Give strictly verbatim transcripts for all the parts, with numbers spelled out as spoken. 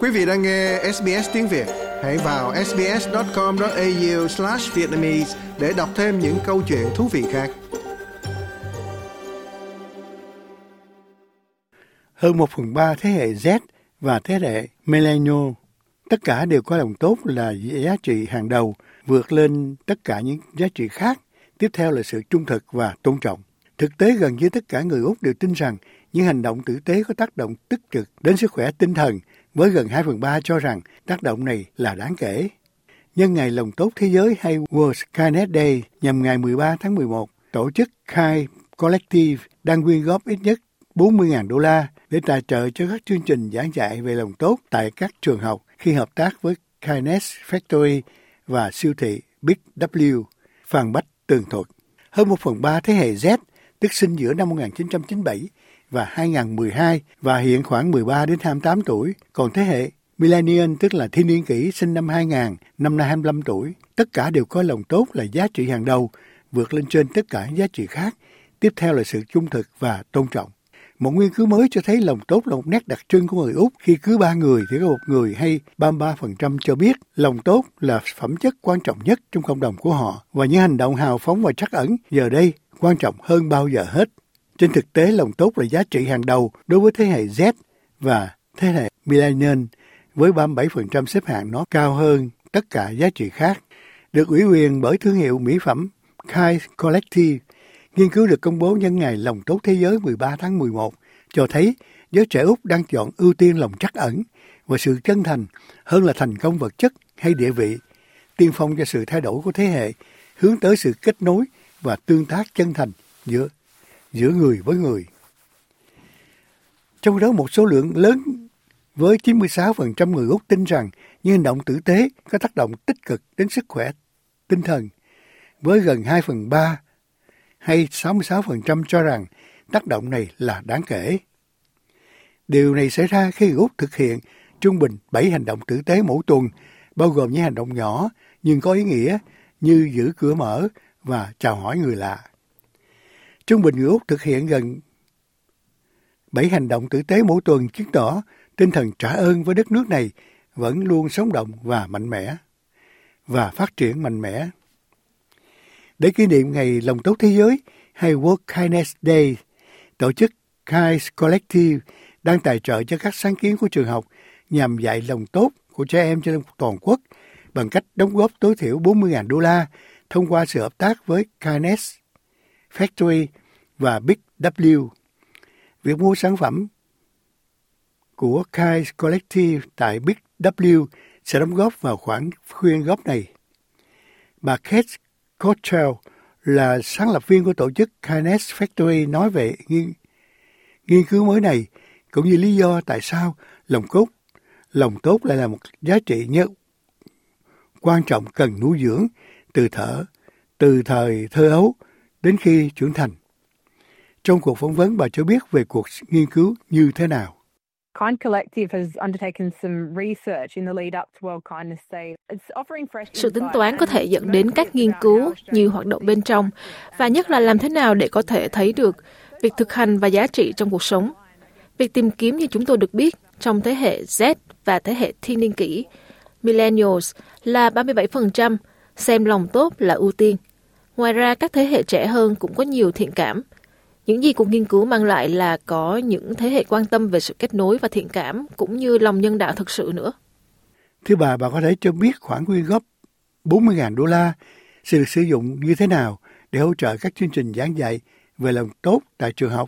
Quý vị đang nghe ét bê ét tiếng Việt. Hãy vào ét bê ét chấm com chấm a u slash vietnamese để đọc thêm những câu chuyện thú vị khác. Hơn một phần ba thế hệ Z và thế hệ Millennial, tất cả đều có lòng tốt là giá trị hàng đầu, vượt lên tất cả những giá trị khác. Tiếp theo là sự trung thực và tôn trọng. Thực tế gần như tất cả người Úc đều tin rằng những hành động tử tế có tác động tích cực đến sức khỏe tinh thần, với gần hai phần ba cho rằng tác động này là đáng kể. Nhân ngày Lòng tốt Thế giới hay World Kindness Day nhằm ngày mười ba tháng mười một, tổ chức Kind Collective đang quyên góp ít nhất bốn mươi nghìn đô la để tài trợ cho các chương trình giảng dạy về lòng tốt tại các trường học khi hợp tác với Kindness Factory và siêu thị Big W, Phan Bách tường thuật. Hơn một phần ba thế hệ Z, tức sinh giữa năm một nghìn chín trăm chín mươi bảy và hai nghìn không trăm mười hai và hiện khoảng mười ba đến hai mươi tám tuổi, còn thế hệ Millennial tức là thiên niên kỷ sinh năm hai nghìn, năm nay hai mươi lăm tuổi, tất cả đều coi lòng tốt là giá trị hàng đầu, vượt lên trên tất cả giá trị khác. Tiếp theo là sự trung thực và tôn trọng. Một nghiên cứu mới cho thấy lòng tốt là một nét đặc trưng của người Úc, khi cứ ba người thì có một người hay ba mươi ba phần trăm cho biết lòng tốt là phẩm chất quan trọng nhất trong cộng đồng của họ, và những hành động hào phóng và trắc ẩn giờ đây quan trọng hơn bao giờ hết. Trên thực tế, lòng tốt là giá trị hàng đầu đối với thế hệ Z và thế hệ Millennial, với ba mươi bảy phần trăm xếp hạng nó cao hơn tất cả giá trị khác. Được ủy quyền bởi thương hiệu mỹ phẩm Kind Collective, nghiên cứu được công bố nhân ngày Lòng tốt Thế giới mười ba tháng mười một cho thấy giới trẻ Úc đang chọn ưu tiên lòng trắc ẩn và sự chân thành hơn là thành công vật chất hay địa vị, tiên phong cho sự thay đổi của thế hệ, hướng tới sự kết nối và tương tác chân thành giữa giữa người với người. Trong đó một số lượng lớn với chín mươi sáu phần trăm người Úc tin rằng những hành động tử tế có tác động tích cực đến sức khỏe tinh thần, với gần hai phần ba hay sáu mươi sáu phần trăm cho rằng tác động này là đáng kể. Điều này xảy ra khi người Úc thực hiện trung bình bảy hành động tử tế mỗi tuần, bao gồm những hành động nhỏ nhưng có ý nghĩa như giữ cửa mở và chào hỏi người lạ. Trung bình người Úc thực hiện gần bảy hành động tử tế mỗi tuần, chứng tỏ tinh thần trả ơn với đất nước này vẫn luôn sống động và mạnh mẽ và phát triển mạnh mẽ. Để kỷ niệm ngày Lòng tốt Thế giới hay World Kindness Day, tổ chức Kind Collective đang tài trợ cho các sáng kiến của trường học nhằm dạy lòng tốt của trẻ em trên toàn quốc bằng cách đóng góp tối thiểu bốn mươi nghìn đô la thông qua sự hợp tác với Kindness Factory và Big W. Việc mua sản phẩm của Kind Collective tại Big W sẽ đóng góp vào khoản quyên góp này. Bà Kate Cottrell là sáng lập viên của tổ chức Kindness Factory nói về nghiên, nghiên cứu mới này, cũng như lý do tại sao lòng tốt, lòng tốt lại là một giá trị nhất quan trọng cần nuôi dưỡng từ thở, từ thời thơ ấu đến khi trưởng thành. Trong cuộc phỏng vấn, bà cho biết về cuộc nghiên cứu như thế nào. Kind Collective has undertaken some research in the lead up to World Kindness Day. It's offering fresh Sự tính toán có thể dẫn đến các nghiên cứu như hoạt động bên trong, và nhất là làm thế nào để có thể thấy được việc thực hành và giá trị trong cuộc sống. Việc tìm kiếm như chúng tôi được biết trong thế hệ Z và thế hệ thiên niên kỷ, Millennials là ba mươi bảy phần trăm xem lòng tốt là ưu tiên. Ngoài ra, các thế hệ trẻ hơn cũng có nhiều thiện cảm. Những gì cuộc nghiên cứu mang lại là có những thế hệ quan tâm về sự kết nối và thiện cảm, cũng như lòng nhân đạo thực sự nữa. Thưa bà, bà có thể cho biết khoản quyên góp bốn mươi nghìn đô la sẽ được sử dụng như thế nào để hỗ trợ các chương trình giảng dạy về lòng tốt tại trường học?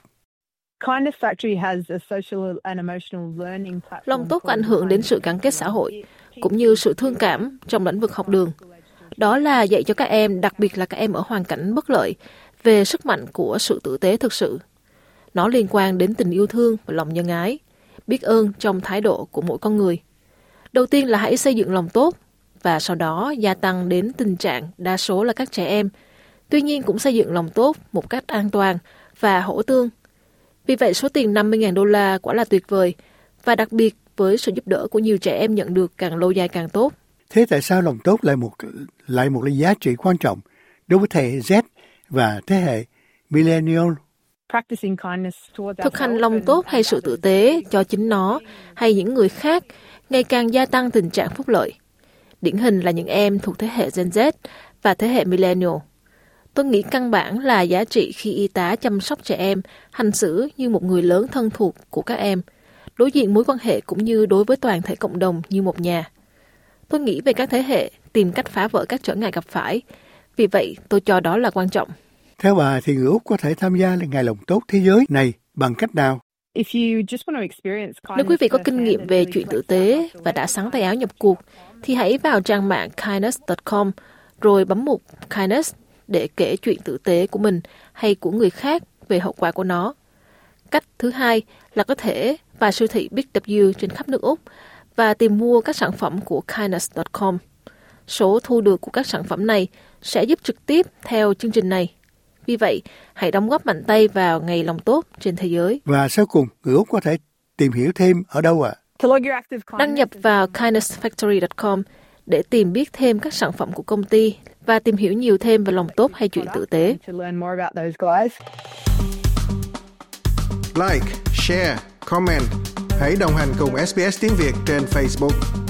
Lòng tốt có ảnh hưởng đến sự gắn kết xã hội, cũng như sự thương cảm trong lĩnh vực học đường. Đó là dạy cho các em, đặc biệt là các em ở hoàn cảnh bất lợi, về sức mạnh của sự tử tế thực sự. Nó liên quan đến tình yêu thương và lòng nhân ái, biết ơn trong thái độ của mỗi con người. Đầu tiên là hãy xây dựng lòng tốt, và sau đó gia tăng đến tình trạng đa số là các trẻ em. Tuy nhiên cũng xây dựng lòng tốt một cách an toàn và hỗ tương. Vì vậy số tiền năm mươi nghìn đô la quả là tuyệt vời, và đặc biệt với sự giúp đỡ của nhiều trẻ em nhận được càng lâu dài càng tốt. Thế tại sao lòng tốt lại một lại một giá trị quan trọng đối với thế hệ Z và thế hệ Millennial? Thực hành lòng tốt hay sự tử tế cho chính nó hay những người khác ngày càng gia tăng tình trạng phúc lợi. Điển hình là những em thuộc thế hệ Gen Z và thế hệ Millennial. Tôi nghĩ căn bản là giá trị khi y tá chăm sóc trẻ em, hành xử như một người lớn thân thuộc của các em, đối diện mối quan hệ cũng như đối với toàn thể cộng đồng như một nhà. Tôi nghĩ về các thế hệ tìm cách phá vỡ các trở ngại gặp phải. Vì vậy, tôi cho đó là quan trọng. Theo bà thì người Úc có thể tham gia Ngày Lòng Tốt Thế giới này bằng cách nào? Nếu quý vị có kinh nghiệm về chuyện tử tế và đã sắn tay áo nhập cuộc, thì hãy vào trang mạng kindness chấm com rồi bấm mục Kindness để kể chuyện tử tế của mình hay của người khác về hậu quả của nó. Cách thứ hai là có thể vào siêu thị Big W trên khắp nước Úc và tìm mua các sản phẩm của kindness chấm com. Số thu được của các sản phẩm này sẽ giúp trực tiếp theo chương trình này. Vì vậy, hãy đóng góp mạnh tay vào Ngày Lòng Tốt trên thế giới. Và sau cùng, người Úc có thể tìm hiểu thêm ở đâu ạ? À? Đăng nhập vào kindness factory chấm com để tìm biết thêm các sản phẩm của công ty và tìm hiểu nhiều thêm về lòng tốt hay chuyện tử tế. Like, share, comment. Hãy đồng hành cùng ét bê ét Tiếng Việt trên Facebook.